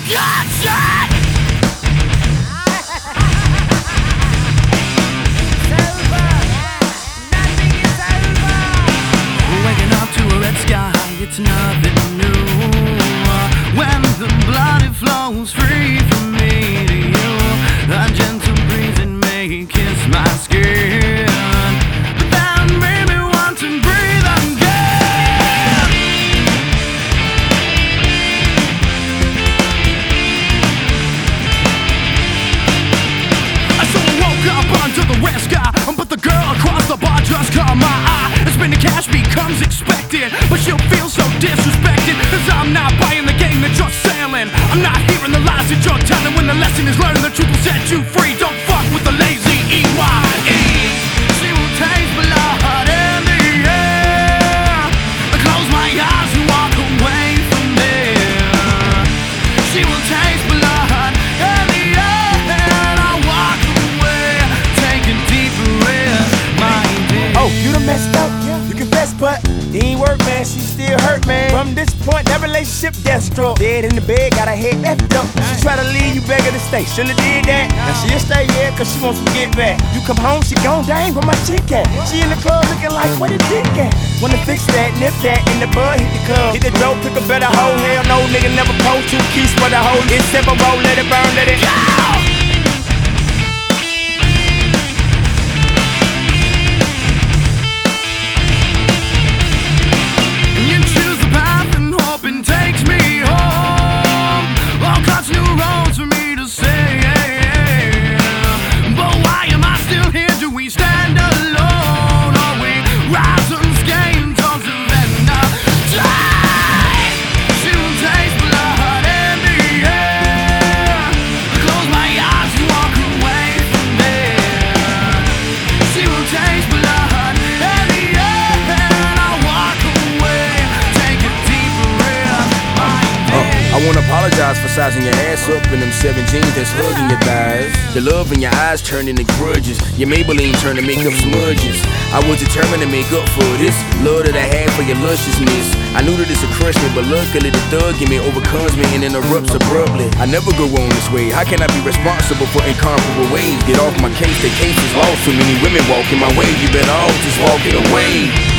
shit! Waking up to a red sky, it's nothing new. When the blood it flows free from me to you, a gentle breeze it may kiss my skin, but that made me want to breathe again. So I woke up under the red sky, but the girl across the bar just caught my eye. And spending cash becomes expected, but she'll feel so disrespected, cause I'm not buying the game that you're selling. I'm not hearing the lies that you're telling. When the lesson is learning, the truth will set you free. Don't fuck with the lazy EYE. She will taste blood in the air. I close my eyes and walk away from there. She will taste blood in the air, and I walk away, taking deeper in my day. Oh, you done messed up? You confess, but it ain't work, man. She still hurt, man. From this point, that relationship death stroke. Dead in the bed, got her head effed up. She try to leave, you beg her to stay. Shouldn't have did that. Now she'll stay, yeah, cause she wants to get back. You come home, she gone, dang, where my chick at? She in the club looking like, where the dick at? Wanna fix that, nip that, in the bud, hit the club. Hit the dope, pick a better hoe. Hell no, nigga never post 2 keys for the hoe. It's simple, roll, let it burn, let it go. Takes me home, all cuts new roads for me to say. But why am I still here? Do we stand alone, or we rise unscathed towards the end of time? She will taste blood in the air. Close my eyes and walk away from there. She will taste blood in the air, and I walk away, take it deeper in. I wanna apologize for sizing your ass up in them 7 jeans that's hugging your thighs. The love in your eyes turned into grudges. Your Maybelline turned to make up smudges. I was determined to make up for this love that I had for your lusciousness. I knew that it's a crush me, but luckily the thug in me overcomes me and interrupts abruptly. I never go on this way. How can I be responsible for incomparable ways? Get off my case, the case is lost. Too many women walking my way. You better off just walking away.